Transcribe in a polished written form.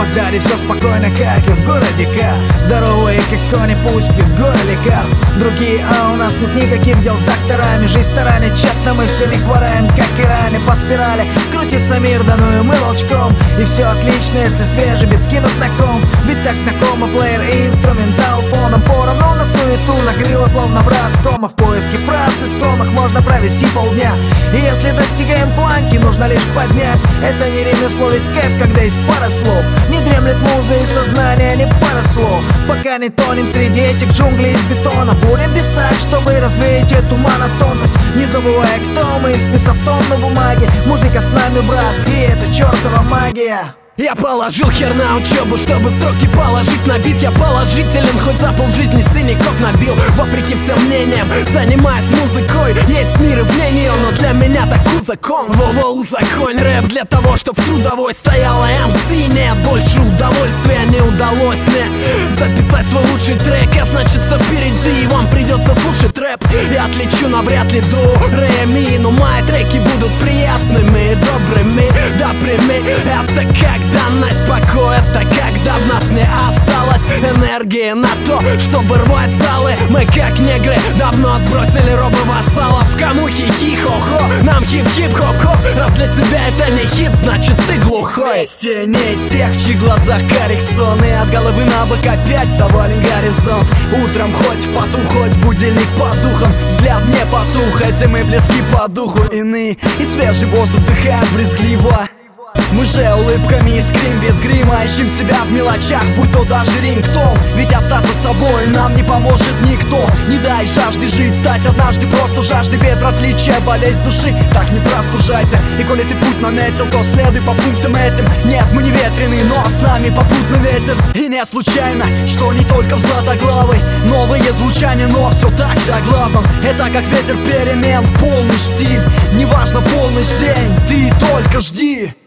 Багдаде все спокойно, как и в городе К. Здоровые, как кони, пусть пьют горы лекарств. Другие, а у нас нет никаких дел с докторами. Жизнь таранит тщетно, мы все не хвораем, как и ранее. По спирали крутится мир, да ну и мы волчком. И все отлично, если свежий бит скинут на комп. Ведь так знакомо плеер и инструментал фоном. Поровну на суету накрыло, словно в раскома. В поиске фраз искомых можно провести полдня. И если достигаем планки, нужно лишь поднять. Это не ремесло, ведь кайф, когда есть пара слов. Не дремлет муза и сознание, не пара слов. Пока не тонем среди этих джунглей из бетона. Будем писать, чтобы развеять эту монотонность. Не забывая, кто мы, списав тон на бумаге. Музыка с нами, брат, и это чертова магия. Я положил хер на учебу, чтобы строки положить на бит. Я положителен, хоть за полжизни синяков набил. Вопреки всем мнениям, занимаясь музыкой. Есть мир и вне нее, но для меня такой закон. Во-во, узаконь рэп для того, чтоб в трудовой стояла МС. Нет больше удовольствия, не удалось мне записать свой лучший трек. А значится впереди, и вам придется слушать рэп. Я отличу навряд ли до ре ми, но мои треки будут приятными и добрыми. Да прими, это как данность, покой, это когда в нас не осталось энергии на то, чтобы рвать залы. Мы как негры давно сбросили робы вассалов. Кому хихи-хо-хо, нам хип-хип-хоп-хоп. Раз для тебя это не хит, значит ты глухой. Не из тех, в чьих глазах карик сон. И от головы на бок опять завален горизонт. Утром хоть в поту, хоть будильник по духам. Взгляд не потух, эти мы близки по духу. Иные и свежий воздух вдыхаем брезгливо. Мы же улыбками искрим без грима. Ищем себя в мелочах, будь то даже рингтон. Ведь остаться собой нам не поможет никто. Не дай жажде жить, стать однажды просто жажды безразличия. Болезнь души, так не простужайся. И коли ты путь наметил, то следуй по пунктам этим. Нет, мы не ветреные, но с нами попутный ветер. И не случайно, что не только в Златоглавой новые звучания, но все так же о главном. Это как ветер перемен в полный штиль. Неважно полночь, день, ты только жди.